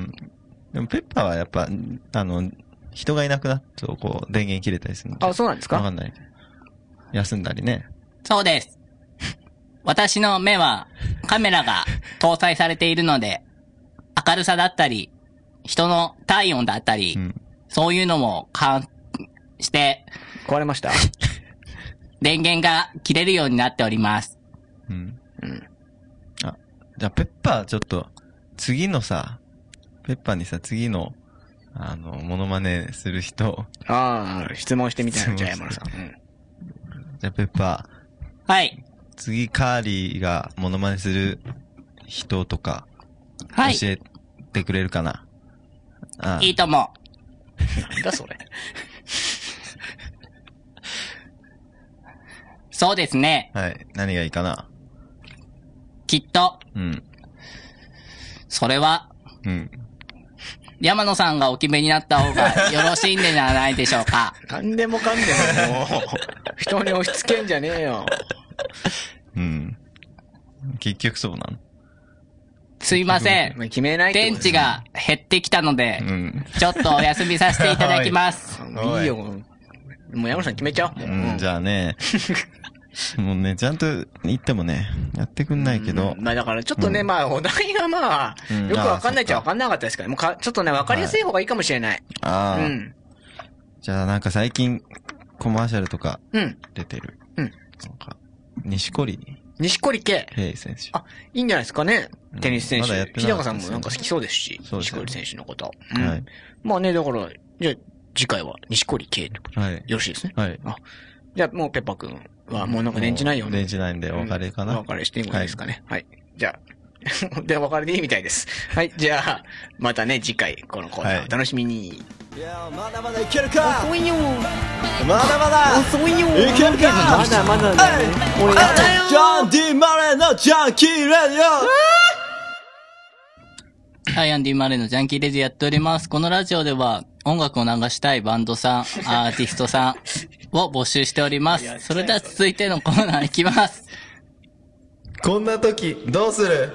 でも、ペッパーはやっぱ、あの、人がいなくなると、こう、電源切れたりするんで。 あ、そうなんですか？ わかんない。休んだりね。 そうです。私の目は、カメラが搭載されているので、明るさだったり、人の体温だったり、うん、そういうのも感して、 壊れました電源が切れるようになっております。 うん。うん。あ、じゃあペッパーちょっと、次のさ、ペッパーにさ、次の、あの、モノマネする人。 ああ、質問してみたいな、じゃあ山田さん。うん。 じゃあペッパー。はい。 次カーリーがモノマネする人とか、 はい。 教えてくれるかな。 ああいいと思う。 なんだそれ。 そうですね。 はい。何がいいかな。 きっと。 うん。 それは。 うん。 山野さんがお決めになった方がよろしいんでじゃないでしょうか。 なんでもかんでももう、人に押し付けんじゃねえよ。 うん。結局そうなの。 すいません。 決めないって電池が減ってきたので、うん、ちょっとお休みさせていただきます。 いいよ。もう山野さん決めちゃおう。 うん、じゃあね。もうね、ちゃんと言ってもね、やってくんないけど。 うん、まあだからちょっとね、うん、まあお題がまあ、うん、よくわかんないっちゃわかんなかったですから、もうか、ちょっとね、わかりやすい方がいいかもしれない。はい、 ああ。うん。じゃあなんか最近、コマーシャルとか、出てる。うん。なんか、錦織。 錦織圭。 圭選手。 あ、いいんじゃないですかね。テニス選手。まだやってない。日高さんもなんか好きそうですし、錦織選手のこと。うん。はい。まあね、だから、じゃあ次回は錦織圭ってことで。はい。よろしいですね。はい。あ、じゃあもうペッパーくんはもうなんか電池ないよね。 電池ないんでお別れかな。 お別れしていいですかね。はい。じゃあ、で、お別れでいいみたいです。はい。じゃあ、またね、次回、このコーナーお楽しみに。いやまだまだいけるか。遅いよ。まだまだ遅いよ。いけるか。まだまだね。俺やだよ。ジャンディ・マレーのジャンキー・レディオ。はい、アンディ・マレーのジャンキー・レディオやっております。このラジオでは音楽を流したいバンドさん、アーティストさんを募集しております。それでは続いてのコーナーいきます。 こんな時どうする？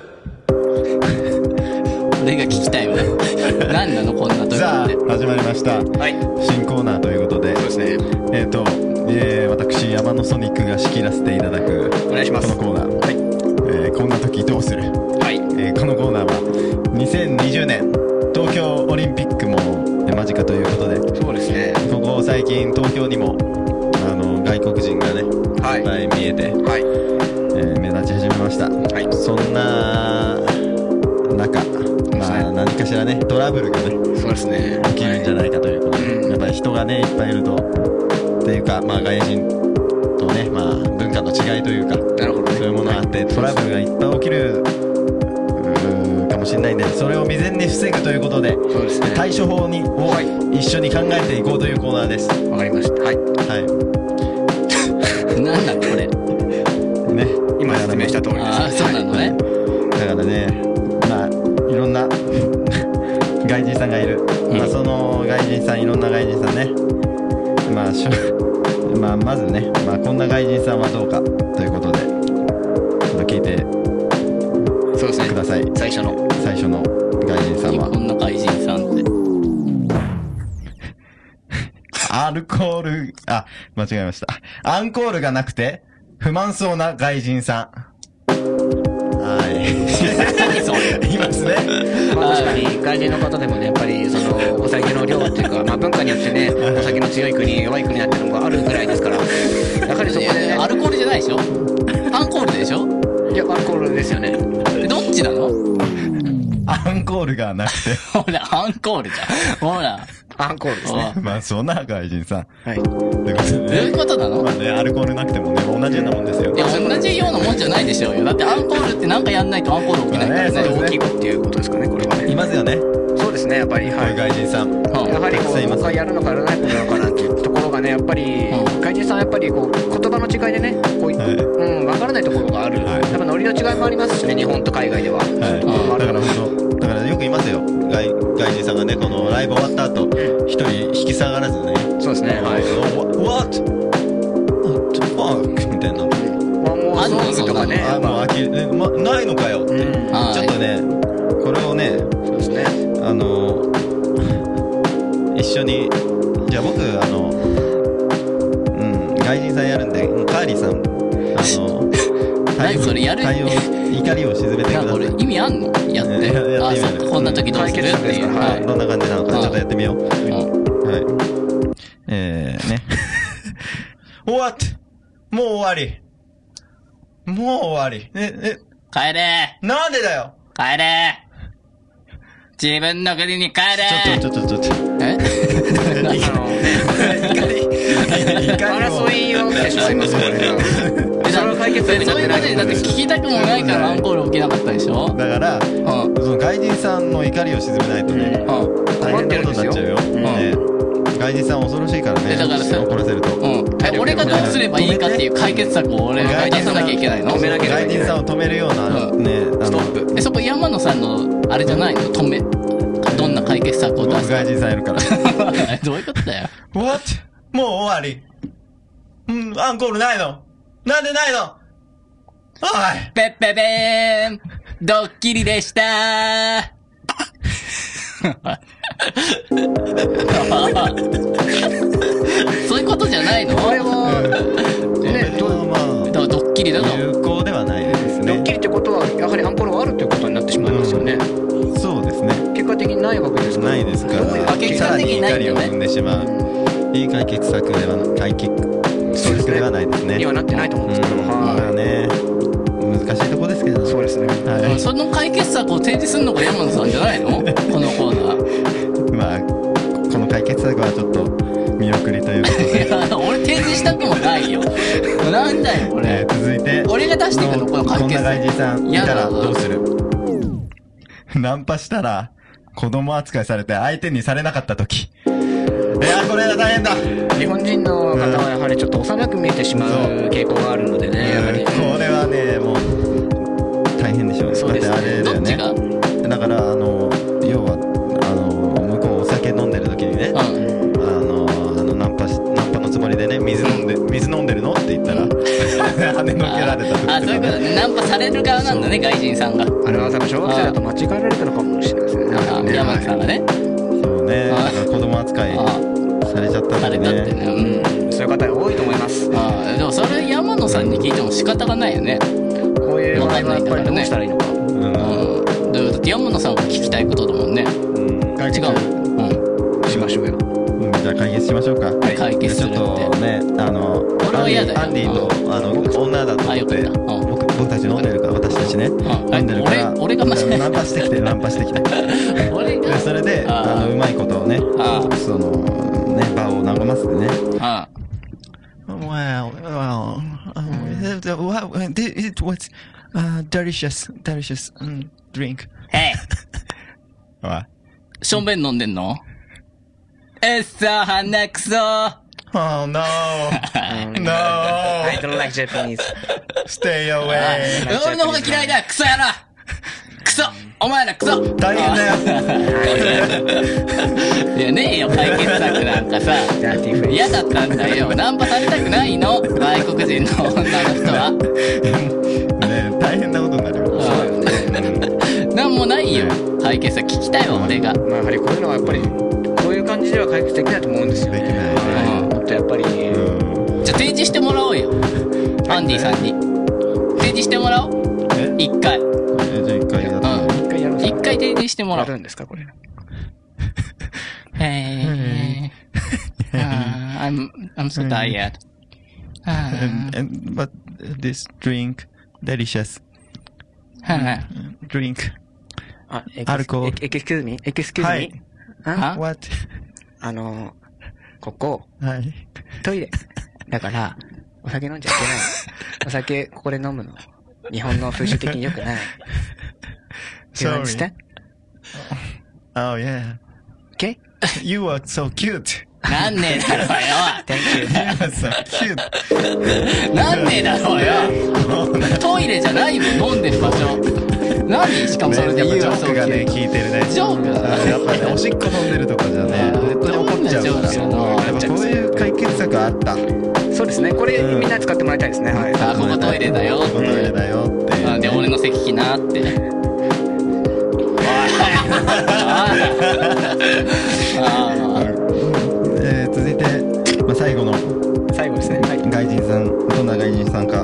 俺が聞きたいわ。何なのこんな時って。 さあ、始まりました。はい。新コーナーということで。 そうですね。 えっと、えー、私、山のソニックが仕切らせていただく。 お願いします。 このコーナー。はい。えー、こんな時どうする？はい。えー、このコーナーは、にせんにじゅうねん、東京オリンピックも間近ということで。 そうですね。 ここ最近、東京にも、あの、外国人がね、はい。いっぱい見えて。はい。えー、目立ち始めました。はい。そんな、中、まあ、何かしらね、トラブルがね、 そうですね。 起きるんじゃないかということで、はい、やっぱり人がね、いっぱいいると、っていうか、まあ、外人とね、まあ、文化の違いというか、なるほどね、そういうものがあって、トラブルがいっぱい起きる、かもしれないんで、それを未然に防ぐということで、そうですね、対処法に、を一緒に考えていこうというコーナーです。 わかりました。はい。 はい。なんだこれ。 ね。今説明した通りです。 ああ、そうなのね。 だからね、まあ、いろんな外人さんがいる、うん、まあ、その外人さん、いろんな外人さんね、まあしょ、まあ、まずね、まあ、こんな外人さんはどうかということで、ちょっと聞いてそうですね、 ください。 最初の最初の外人さんはこんな外人さんってアルコール、あ、間違えました。アンコールがなくて不満そうな外人さん。はい。 何それいますね。 まあ確かに外人の方でもね、やっぱりそのお酒の量っていうか、まあ文化によってね、お酒の強い国、弱い国なんてのがあるぐらいですから、やはりそこでね、 アルコールじゃないでしょ？アンコールでしょ？ いや、アルコールですよね。 どっちなの？ アンコールがなくて。 ほら、アンコールじゃん。ほら。 アンコールですね。 まあ、そんな外人さん。 はい。 ということでね。 どういうことなの？ まあね、アルコールなくてもね、同じようなもんですよ。 いや、同じようなもんじゃないでしょうよ。だってアンコールってなんかやんないとアンコール起きないからね。 大きい子っていうことですかね、これはね。 いますよね。 そうですね、やっぱり。 はい。外人さん。 やはりこう、僕がやるのかやらないのかなっていうところがね、やっぱり、外人さんはやっぱりこう、言葉の違いでね、こう、うん、わからないところがある。やっぱノリの違いもありますしね、日本と海外では。はい。 だからその、だからよくいますよ。外、外人さんがね、このライブ終わった後、一人引き下がらずね。 そうですね。はい。 What? What the fuck? みたいな。 あんのとかね。 あ、もう飽き、え、ま、ないのかよって。ちょっとね、これをね、 そうですね。 あの、一緒に、じゃあ僕、あの、うん、外人さんやるんで、カーリーさん、あの、 何それやる？ 対応、怒りを沈めてください。 これ意味あんの？やって。やってあ、そっか、こんな時どうするっていう。 はい。どんな感じなのか、ちょっとやってみよう。はい。えー、ね。What? もう終わり。もう終わり。え、え。 帰れー。なんでだよ。 帰れー。自分の国に帰れー。ちょっと、ちょっと、ちょっと。 えあのね、怒り、争いをってしまいますからね。その解決そういうことで、だって聞きたくもないからアンコール起きなかったでしょ？ だから、うん、その外人さんの怒りを鎮めないとね、うん、大変なことになっちゃうよ。うん、ね、 外人さん恐ろしいからね。だからさ、怒らせると。 うん。俺がどうすればいいかっていう解決策を俺が出さなきゃいけないの。 止めなきゃいけない。 外人さんを止めるような、ね、 ストップ。 え、そこ山野さんの、あれじゃないの止め。どんな解決策を出す外人さんいるから。 どういうことだよ。 What? もう終わり。うん、アンコールないのなんでないのおいペッペペーンドッキリでしたーそういうことじゃないの？ これは、 ね、どう、まあ、 だからドッキリだと。 有効ではないですね。 ドッキリってことは、やはりアンコールがあるということになってしまいますよね。 うん、そうですね。 結果的にないわけですから。 ないですから。 結果的にないんだよね。 さらに怒りを生んでしまう。いい解決策では、解決策ではないですね。 にはなってないと思うんですけど。 まあね。難しいとこですけど。 そうですね。 はい。その解決策を提示するのが山野さんじゃないの？このコーナー。 まあ、この解決策はちょっと見送りということで。 いや、俺提示したくもないよ。なんだよ、これ。 えー、続いて。 俺が出していくの、この解決策。 こんな外人さんいたらどうする？ナンパしたら、子供扱いされて相手にされなかった時。いや、これは大変だ。 日本人の方はやはりちょっと幼く見えてしまう傾向があるのでね、やはり。 これはね、もう、大変でしょうね。 そうですね。 だってあれだよね。 どっちが？ だから、あの、要は、あの、向こうお酒飲んでる時にね、うん、あの、あの、ナンパし、ナンパのつもりでね、水飲んで、水飲んでるのって言ったら、跳ねのけられた時とか、ね。 あ、そういうことね。ナンパされる側なんだね、外人さんが。 あれは多分小学生だと間違えられたのかもしれないですね。 あ、山木さんがね。 そうね。だから子供扱いされちゃったってね。されたってね。 うん。そういう方が多いと思います。 ああ、でもそれ山野さんに聞いても仕方がないよね。 こういう場合はやっぱりどうしたらいいのか。うん。 だって山野さんが聞きたいことだもんね。うん。違う。 うん。しましょうよ。 うん。じゃあ解決しましょうか。 はい。解決するって。 ちょっとね、あの、 俺は嫌だよ。 アンディと、あの、女だと思って、僕、僕たち飲んでるから、私たちね。飲んでるから、 俺が間違えた。 ナンパしてきて、ナンパしてきて。 俺が。 それで、あの、うまいことをね、その、ね、場を和ますでね。ああ。Well, well, um, it was a delicious, delicious drink. Hey! しょんべん飲んでんの？えっさ、鼻くそ Oh no! No! I don't like Japanese. Stay away! 俺の方が嫌いだクソやらクソお前らクソ大変だよいやねえよ、解決策なんかさ。嫌だったんだよ。ナンパされたくないの外国人の女の人は。 ねえ、大変なことになるよ。そうよね。なんもないよ。解決策聞きたいわ、俺が。 まあやはりこういうのはやっぱり、こういう感じでは解決できないと思うんですよ。 できないね。 もっとやっぱり。じゃあ提示してもらおうよ。アンディさんに。提示してもらおう。一回。 じゃあ一回やって。 一回提示してもらう。 あるんですか、これ。 へー。I'm, I'm so tired. And, and, but this drink, delicious. Drink. あ、アルコール。excuse me? excuse me? はい。 あ What? あの、ここ。 はい。 トイレ。だから、お酒飲んじゃいけない。お酒、ここで飲むの。日本の風習的に良くない。Do you understand? Oh, yeah. Okay? You are so cute. なんねえだろうよ。 Thank you. You are so cute. なんねえだろうよ。トイレじゃないもん、飲んでる場所。何しかもそれでジョークがね、聞いてるね。 ジョークだやっぱね、おしっこ飲んでるとかじゃね、絶対怒っちゃうから。やっぱこういう解決策あった。 そうですね。これ、みんな使ってもらいたいですね。はい。 あ、ここトイレだよ。 ここトイレだよって。 で、俺の席来なって。 えー、続いて、まあ、最後の最後ですね、はい、 外人さん、どんな外人さんか。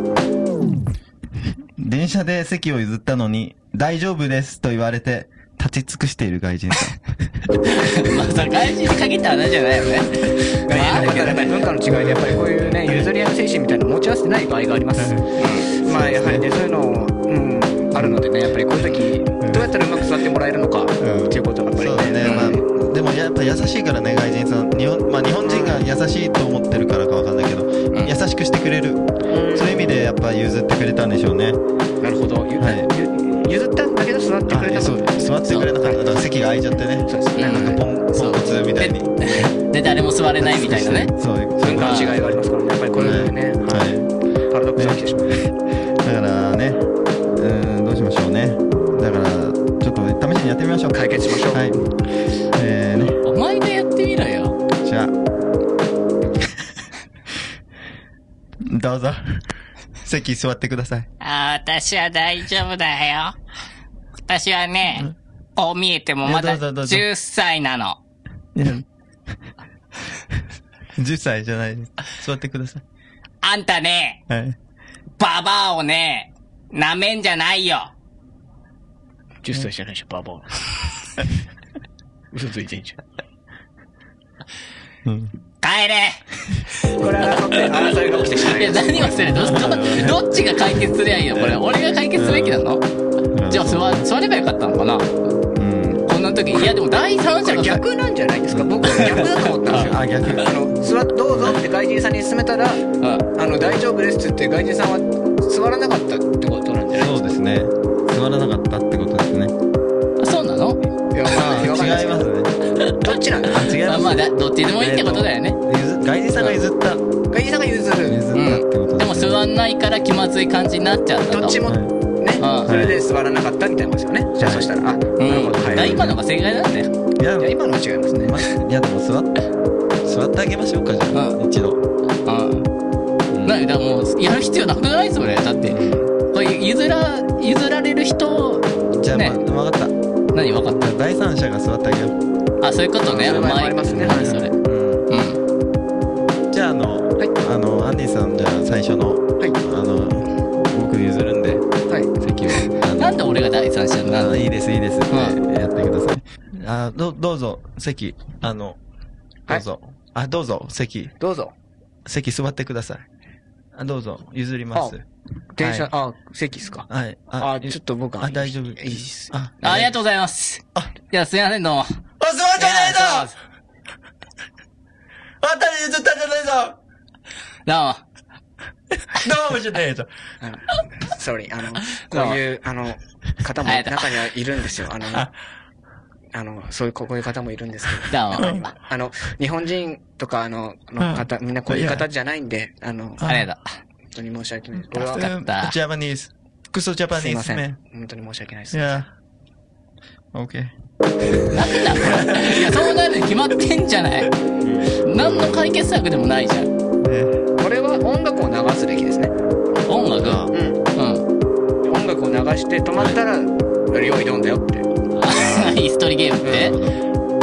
電車で席を譲ったのに大丈夫ですと言われて立ち尽くしている外人さん。 まあそれ外人に限った話じゃないよね。 外人の方で文化の違いでやっぱりこういうね譲り合いの精神みたいなの持ち合わせてない場合があります。うん、まあやはりねそういうのうんあるのでねやっぱりこういう時どうやったらうまく座ってもらえるのかっていうことがやっぱりね。 そうだね。まあでもやっぱ優しいからね外人さん。日本まあ日本人が優しいと思ってるからかわかんないけど、うん、優しくしてくれる。そういう意味でやっぱ譲ってくれたんでしょうね。 なるほど。はい、譲ったんだけど座ってくれた。 そう座ってくれなかった。だから席が空いちゃってね。 そうですね。 なんかポンポンコツみたいに。 でで、誰も座れないみたいなね。 そう、文化の違いがありますからね。やっぱりこれね、はい。パラドックスが来てしまう。 だからね、うん、どうしましょうね。だから、ちょっと試しにやってみましょう。 解決しましょう。はい。 えーね。 お前がやってみろよ。 じゃあ。どうぞ。席座ってください。 ああ、私は大丈夫だよ。私はね、こう見えてもまだじゅっさいなの。 じゅっさいじゃないです。座ってください。 あんたね、 はい。 ババアをね、舐めんじゃないよ。 じゅっさいじゃないでしょ、ババア。嘘ついてんじゃん。うん。 帰れこれ争って、争いが起きてしまい。 いや、何をするどっちが解決すりゃいいのこれ。俺が解決すべきなの、うん、じゃあ座、座ればよかったのかな、うん、こんな時。いや、でも第三者が逆なんじゃないですか。僕は逆だと思ったんですよ。あ、逆。あの、座、どうぞって外人さんに勧めたら、あの、大丈夫ですって言って外人さんは座らなかったってことなんじゃないですか。 そうですね。座らなかったってことですね。 あ、そうなの？ いや、まあ、違いますね。 どっちなんだ？ 違います。 まあ、まあ、どっちでもいいってことだよね。 外人さんが譲った。 外人さんが譲る。 譲ったってこと。 でも座んないから気まずい感じになっちゃったと。 どっちも、ね。それで座らなかったみたいなことですよね。じゃあそしたら、あ、なるほど。 はい。今のが正解なんだよ。 いや、 今のは違いますね。 いや、でも座って、座ってあげましょうか、じゃあ。一度。うん。 なに、だからもう、やる必要なくないそれ。だって、これ譲ら、譲られる人、 じゃあ、ま、わかった。 何わかった？ 第三者が座ってあげよう。 あ、そういうことね。 うまい。ありますね。 何それ。うん。 じゃあ、あの、あの、アンディさん、じゃあ最初の、はい。あの、僕譲るんで、はい。席を。 なんで俺が第三者なの？ いいです、いいですってやってください。あ、ど、どうぞ、席、あの、どうぞ。あ、どうぞ、席。 どうぞ。 席座ってください。あ、どうぞ、譲ります。 電車、あ、席っすか？はい。あ、ちょっと僕は。 あ、大丈夫。いいっす。 あ、ありがとうございます。あ、いや、すいません、どうも。あ、 座ってないぞあんたに譲ったんじゃないぞどうも。 どうもじゃねえぞ。 ソーリー、あの、こういう、あの、方も中にはいるんですよ。あの、あの、そういう、こういう方もいるんですけど。どうも。あの、日本人とか、あの、の方、みんなこういう方じゃないんで、あの、 ありがとう。 本当に申し訳ないです。 俺は分かった。 ジャパニーズ。クソジャパニーズ。 すいません。本当に申し訳ないです。 いや。オッケー。 なんだこれ。いや、そうなるに決まってんじゃない。何の解決策でもないじゃん。 これは音楽を流すべきですね。 音楽？うん。うん。 音楽を流して止まったら、用意ドンだよって。 椅子取りゲームって？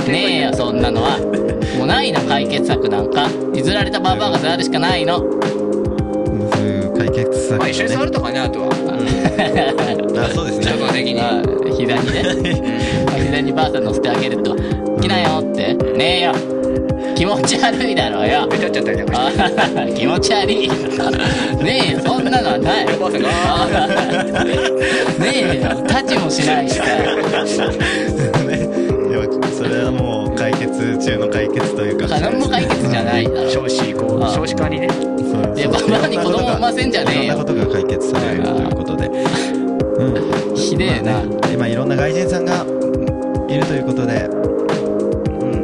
ねえよ、そんなのは。もうないの、解決策なんか。譲られたババアが座るしかないの。 解決策。 まあ一緒に座るとかね、あとは。 あ、そうですね。 衝動的に。 膝にね。膝にばあさん乗せてあげると。来なよって。ねえよ。気持ち悪いだろうよ。 出ちゃっちゃったりとかして。 気持ち悪い。ねえよ、そんなのはない。ねえよ、立ちもしないしさ。 それはもう解決中の解決というか。 何も解決じゃないだろ。 少子こう少子化にね。 いや、ババアに子供産ませんじゃねえよ。 いろんなことが解決されるということで。 うん。ひでえな。 今いろんな外人さんがいるということで、うん。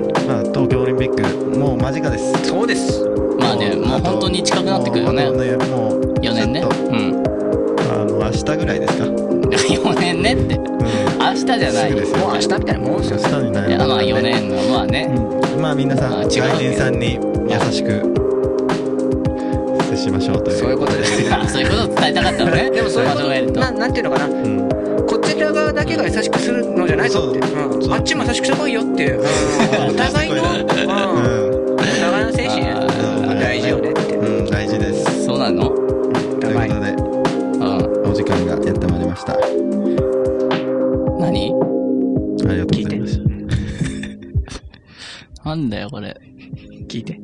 まあ東京オリンピックもう間近です。 そうです。 まあね、もう本当に近くなってくるよね。 もうよねんね。うん。 あの明日ぐらいですか。よねんねって。明日じゃない。 もう明日みたいなもんですよ。 明日になる。 いや、まあよねんの、まあね。 まあ皆さん、外人さんに優しく接しましょうという。 そういうことですね。 そういうことを伝えたかったのね。 でもそういうこと、な、なんていうのかな。こちら側だけが優しくするのじゃないぞって。あっちも優しくしてこいよっていう。お互いの、お互いの精神大事よねって。 うん、大事です。 そうなの？ ということで、お時間がやってまいりました。 何？ ありがとうございます。 なんだよ、これ。 聞いて。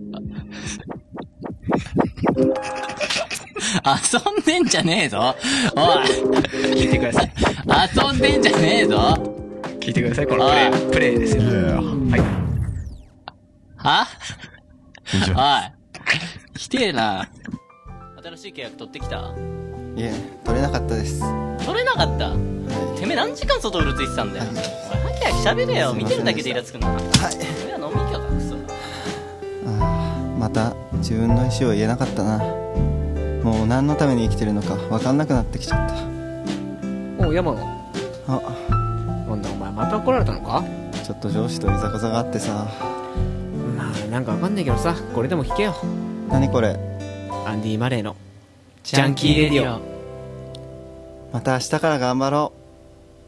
遊んでんじゃねえぞ。おい。 聞いてください。 遊んでんじゃねえぞ。 聞いてください。このプレイ、プレイですよ。はい。 は？おい。来てえな。新しい契約取ってきた？ いえ、取れなかったです。 取れなかった？はい、てめえ何時間外うろついてたんだよ。おい、はきはき喋れよ。見てるだけでイラつくな。はい。俺は飲み行きゃだ、クソ。 自分の意思を言えなかったな。もう何のために生きてるのか分かんなくなってきちゃった。 おう、山野。 あ、 なんだお前また怒られたのか？ ちょっと上司といざこざがあってさ。 まあなんかわかんないけどさ、これでも聞けよ。 何これ？ アンディ・マレーのジャンキーレディオ。 また明日から頑張ろう。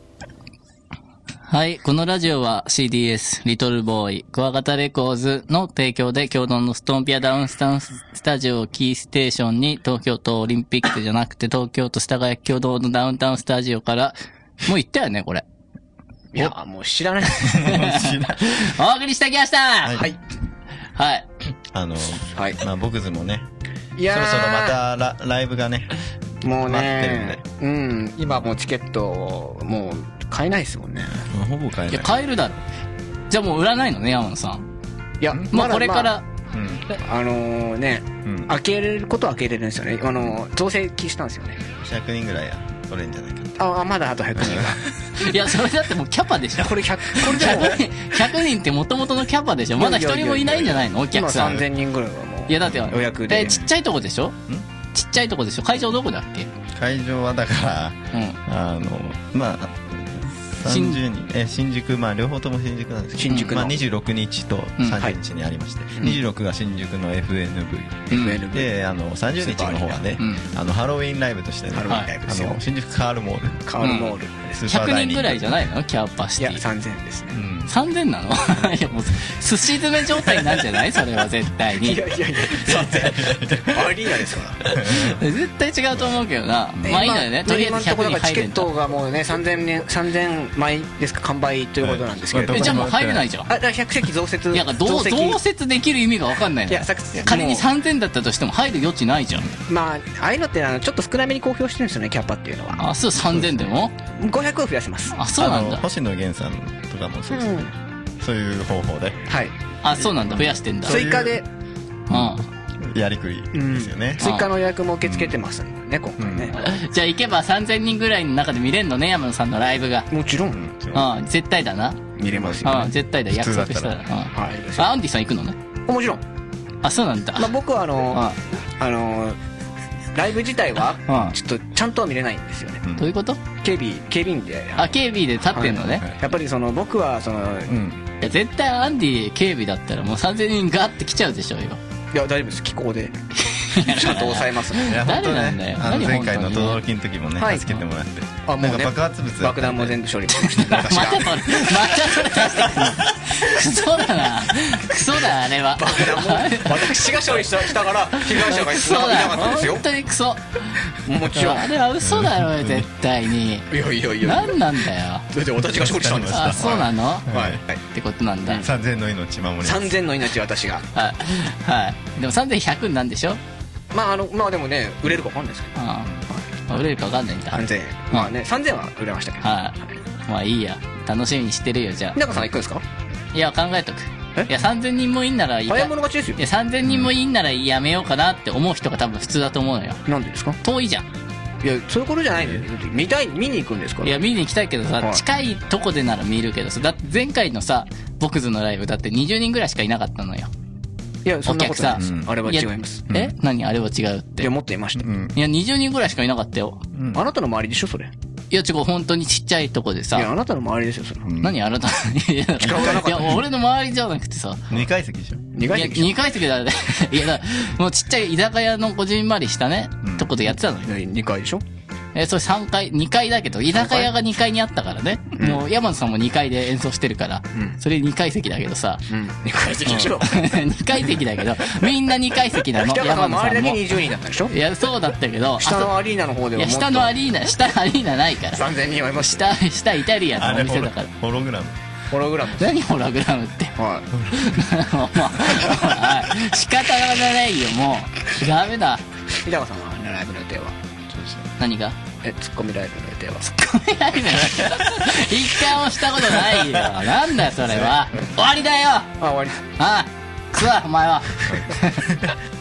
はい。このラジオは シーディーエス、リトルボーイ、クワガタレコーズの提供で、共同のストーンピアダウンスタンスタジオをキーステーションに、東京都オリンピックじゃなくて、東京都世田谷共同のダウンタウンスタジオから、もう言ったよね、これ。 いや、もう知らない。 お送りしてきました。 はい。 はい。 あの、 はい。 まあ、僕ズもね、 いやそろそろまたラライブがね、 もうね、 待ってるんで。 うん、今もうチケット、もう、買えないですもんね。 ほぼ買えない。 いや、買えるだろ。じゃあもう売らないのね、山野さん。 いや、 もうこれから、 うん、 あのー、ね、うん、開けれることは開けれるんですよね。あのー、増席したんですよね。 ひゃくにんぐらいや取れるんじゃないかああ、まだあとひゃくにんは。 いや、それだってもうキャパでしょ。 これひゃく、これでもひゃくにんって元々のキャパでしょ。まだ一人もいないんじゃないの、お客さん。 今さんぜんにんぐらいはもう。 いや、だって予約で。 え、ちっちゃいとこでしょ？ちっちゃいとこでしょ。会場どこだっけ？ 会場はだから、うん、あの、まあ、さんじゅうにん、え新宿、まあ両方とも新宿なんですけど、新宿の、まあ、にじゅうろくにちとさんじゅうにちにありまして、うん、にじゅうろくが新宿の エフエヌブイ、うん、であのさんじゅうにちの方はね、うん、あのハロウィンライブとしてね、ハロウィンライブですよ、あの新宿カールモール、 カールモール、 うん、ひゃくにんぐらいじゃないのキャパシティ。 いやさんぜんですね、うん、 さんぜんなの？いやもう寿司詰め状態なんじゃないそれは絶対に。 いやいやいやさんぜんアリーナですから絶対違うと思うけどな。まあいいんだよね、とりあえずひゃくにん入れんだ。 チケットがもうねさんぜんまいですか完売ということなんですけど、 えじゃあもう入れないじゃん。 あ、だからひゃくせき増設。 いや増設できる意味が分かんないの。いや仮にさんぜんだったとしても入る余地ないじゃん。 まあああいうのってあのちょっと少なめに公表してるんですよね、キャパっていうのは。 あ、そう、さんぜんでもごひゃくを増やせます。 あ、そうなんだ。 星野源さんとかもそうですね、うん、そういう方法で、 はい、 あ、そうなんだ、増やしてんだ。 追加で、 うん、 やりくりですよね、 うん、追加の予約も受け付けてますね、今回ね、 うん、じゃあ行けばさんぜんにんぐらいの中で見れんのね、山野さんのライブが。 もちろん、 うん、絶対だな。 見れますよ、 ね、絶対だ、約束したら。はい、あ、アンディさん行くのね。 もちろん。 あ、そうなんだ。 まあ、僕はあのあのライブ自体はちょっとちゃんとは見れないんですよね。 どういうこと？ 警備警備員で。 あ、警備で立ってんのね。 やっぱりその僕はその、 いや絶対アンディ警備だったらもうさんぜんにんガーって来ちゃうでしょうよ。 いや大丈夫です、気候でちゃんと抑えますね。 いや本当ね、あの前回の轟きの時もね助けてもらって、あもう爆発物爆弾も全部処理しました。 またそれまたそれ出してくる。クソだな、クソだあれは。 爆弾も私が処理したから被害者がいなかったんですよ。 本当にクソ。 もちろんあれは嘘だろ絶対に。 いやいやいや、 何なんだよ。 だって私が処理したんです。 あ、そうなの？ はいってことなんだ。 さんぜんの命守ります。 さんぜんの命私が。 はいはい。でもさんぜんひゃくなんでしょ。 まああのまあでもね売れるか分かんないですけど。 ああ、売れるか分かんないんだ。 さんぜん、まあねさんぜんは売れましたけど。 はい。まあいいや、楽しみにしてるよ。じゃあ日高さん行くんですか？ いや考えとく。いやさんぜんにんもいいんなら早い者勝ちですよ。 いやさんぜんにんもいいんならやめようかなって思う人が多分普通だと思うのよ。 なんでですか？ 遠いじゃん。 いやそういうことじゃないんだよ。見たい、見に行くんですから。 いや見に行きたいけどさ、はい、近いとこでなら見るけどさ、だって前回のさボクズのライブだってにじゅうにんぐらいしかいなかったのよ。 いやそんなことないです、うん、あれは違います。 え、うん、何あれは違うって。 いやもっといました、うん、 いやにじゅうにんぐらいしかいなかったよ、 うん、あなたの周りでしょそれ。 いや違う、本当にちっちゃいとこでさ。 いやあなたの周りですよそれ、うん、 何あなたいやいや俺の周りじゃなくてさにかい席でしょ。 にかい席にかい席だね。いやだもうちっちゃい居酒屋のこじんまりしたね、うん、とこでやってたのよ。 にかいでしょ。 えー、それさんかい、にかいだけど、居酒屋がにかいにあったからね。うん、もう、山野さんもにかいで演奏してるから、うん、それにかい席だけどさ。 うん、にかい席でしょ。 にかい席だけど、みんなにかい席なの。 山野さんも。周りだけにじゅうにんだったでしょ。 いや、そうだったけど。 下のアリーナの方ではもっと。いや、 下のアリーナ、下アリーナないから。 さんぜんにんはいました。 下、下イタリアンのお店だから。 ホログラム。 ホログラム。 何ホログラムって。 はい。 はい。仕方がないよ、もう。ダメだ。 日高さんはライブの予定は？ 何が？ え、ツッコミライブの予定は？ ツッコミライブの予定一回もしたことないよ。なんだよそれは。終わりだよ。 あ、終わり。 ああ、クソだお前は。